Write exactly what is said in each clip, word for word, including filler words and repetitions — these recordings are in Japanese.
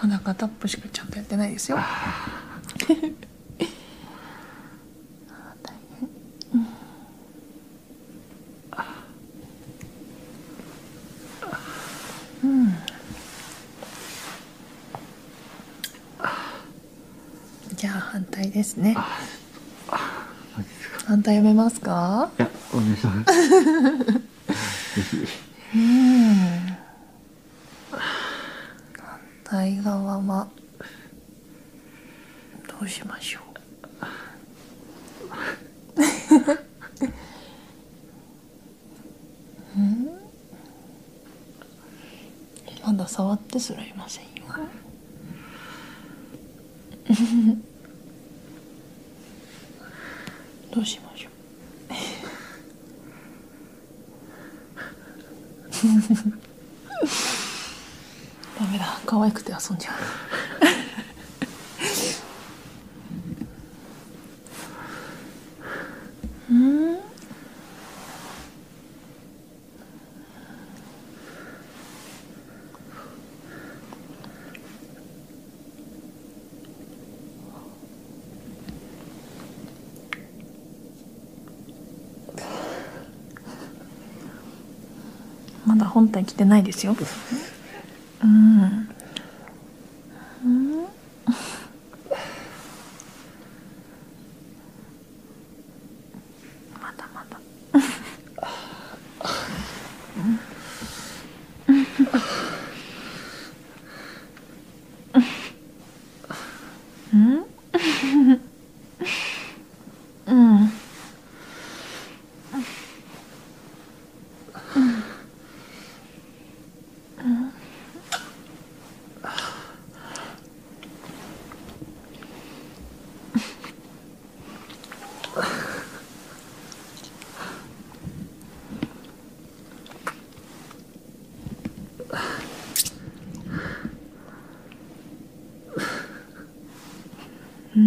まだ片っぽしかちゃんとやってないですよ。大変。うん、じゃあ反対ですね。反対読めますか？ いや、お願いします。ぜひ。 うん。反対側はどうしましょう。うん。まだ触ってすらいませんよ。どうしましょう。ダメだ、可愛くて遊んじゃう。うん。まだ本体来てないですよ。うん。うん。まだまだ。うん。うん。うん。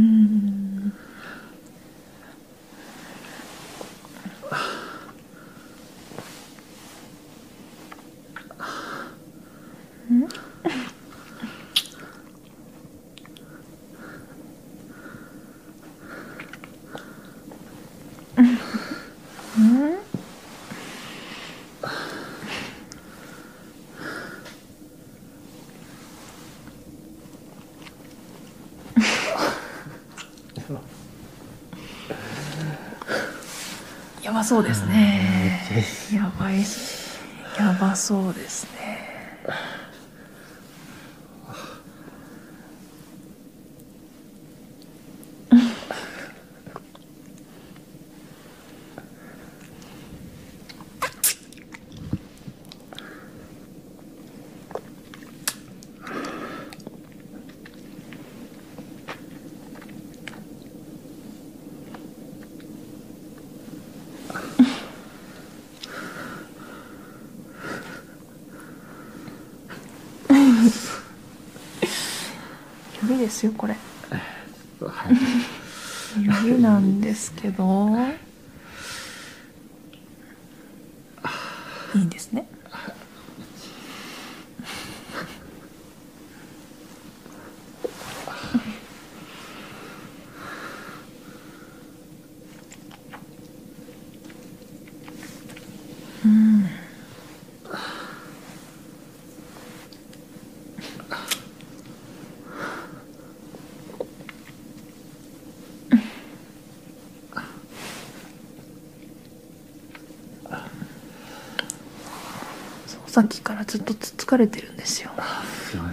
やばそうですね。やばい。やばそうですね。指ですよこれ。指なんですけど。いいんですね。うん。さっきからずっとつつかれてるんですよ。